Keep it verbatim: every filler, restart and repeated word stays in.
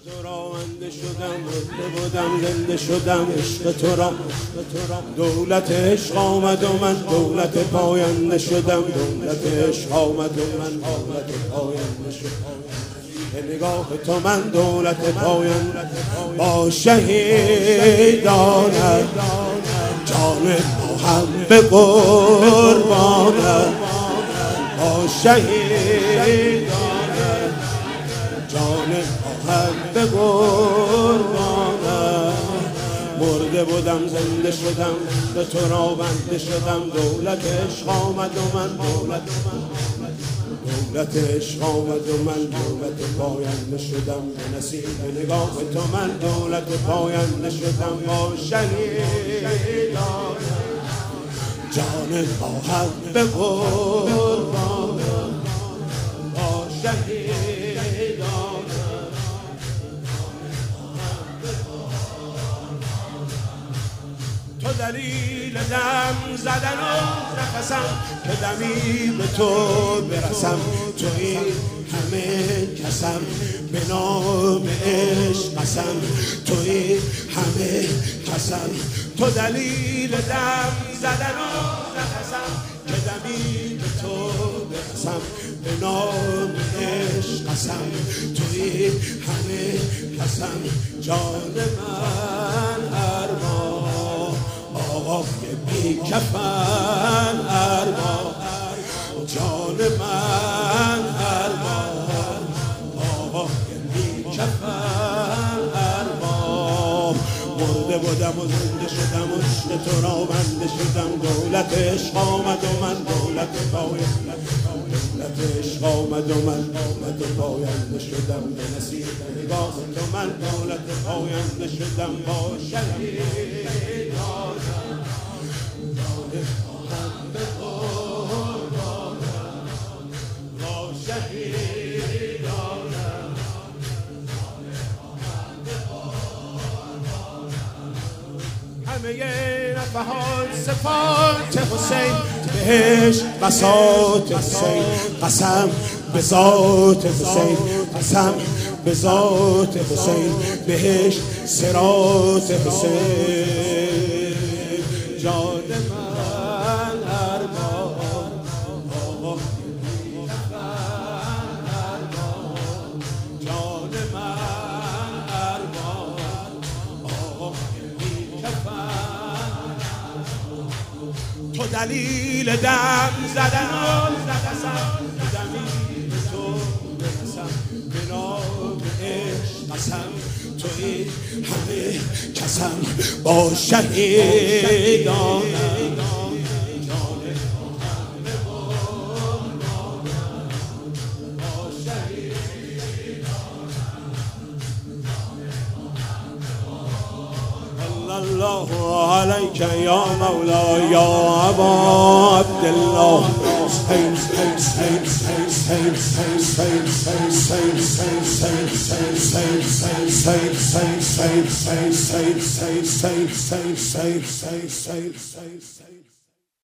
تو را بنده شدم، مرده بودم زنده شدم، عشق تو را دولت عشق آمد و من دولت پاینده شدم، دولت عشق آمد و من دولت پاینده شدم. به نگاه تو من دولت پاینده با شهیدانم، جان ما هم به قربانم، با شهیدانم جان ما هم به قربانم. مرده بودم زنده شدم، به تو را بنده شدم، دولت عشق آمد و من دولت دولت عشق آمد و من دولت پاینده شدم. به نصیب نگاه تو من دولت پاینده شدم، با شهیدانم جان ما هم به قربانم، با شهیدانم تو دلیل دم زدن و نفسم، که دمی به تو برسم، تو این همه کسم، به نام عشق قسم، تو این همه کسم، تو دلیل دم زدن و نفسم، که دمی به تو برسم، به نام عشق قسم، تو این همه کسم. جان من ارمان آقای بی کفن ارمان، جان من ارمان آقای بی کفن ارمان. مرده بودم و زنده شدم و عشق تو را بنده شدم، دولت عشق آمد و من دولت پاینده دولت عشق آمد و من دولت پاینده شدم. به نصیب نگاه تو من دولت پاینده شدم، با شهیدانم جان خواهم به قربانم، با شهیدانم جان خواهم به قربانم. همه نفحات صفات حسین، بهشت بساط حسین، قسم به ذات حسین، قسم به ذات حسین، بهشت صراط حسین. جان من ارمان آقای بی کفن ارمان، جان من ارمان آقای بی کفن. تو دلیل دم زدن و نفسم، دلیل تو برسم، به نام عشق قسم، تو این همه کسم، با شهیدانم جان خواهم به قربانم، با شهیدانم جان خواهم به قربانم. الله علیک یا مولا یا ابا عبدالله، حسین حسین حسین حسین حسین حسین حسین حسین